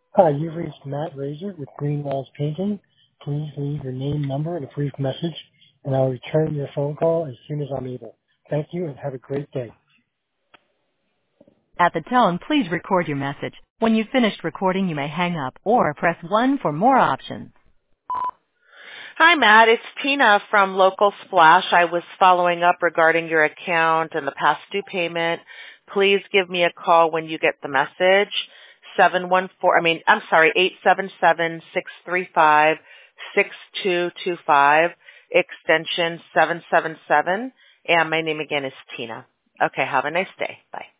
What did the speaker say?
Hi, you've reached Matt Razor with Green Walls Painting. Please leave your name, number, and a brief message, and I'll return your phone call as soon as I'm able. Thank you and have a great day. At the tone, please record your message. When you've finished recording, you may hang up or press 1 for more options. Hi, Matt. It's Tina from Local Splash. I was following up regarding your account and the past due payment. Please give me a call when you get the message. 877-635-6225, extension 777. And my name again is Tina. Okay, have a nice day. Bye.